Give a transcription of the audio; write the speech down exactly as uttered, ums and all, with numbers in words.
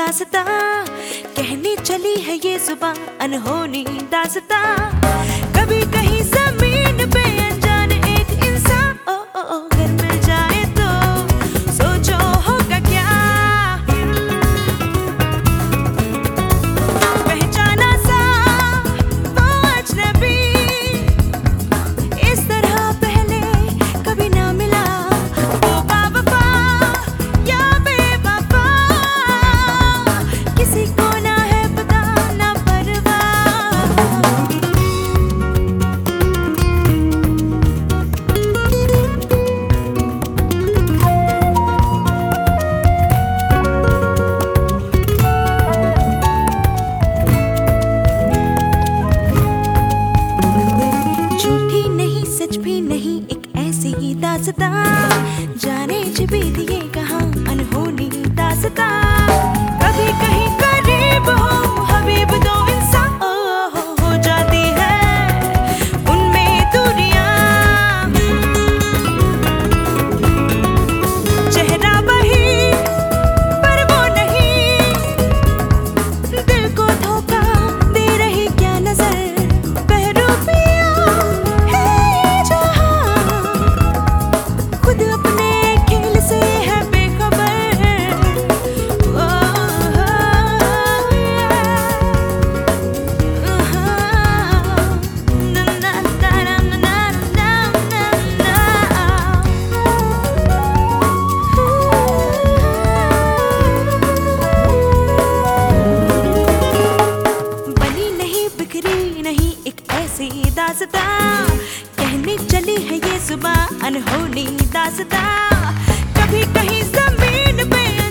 दास्तां, कहने चली है ये जुबां अनहोनी दास्तां। कभी कहीं जमीन पे अनजान एक इंसान ओ ओ ओ घर मिल जाए तो सोचो होगा क्या। पहचाना सा वो अजनबी, इस तरह पहले कभी ना मिला। वो बावफा या बेवफा, किसी को ना है पता ना परवाह। झूठी नहीं सच भी नहीं एक ऐसी ही दास्तां, जाने छिपी थी ये कहाँ अनहोनी दास्तां। कभी कहीं करीब हो हबीब दो इंसान ओ, हो, हो जाती है उनमें दूरियां। चेहरा वही पर वो नहीं, दिल को धोखा दे रही क्या नजर। बहरूपिया है ये जहां, खुद अपने खेल से है बेखबर। ओ, ना ना ना ना ना ना ना बनी नहीं बिखरी नहीं एक ऐसी दास्तां, कहने चली है ये जुबां अनहोनी दास्तां। कभी कहीं जमीन पे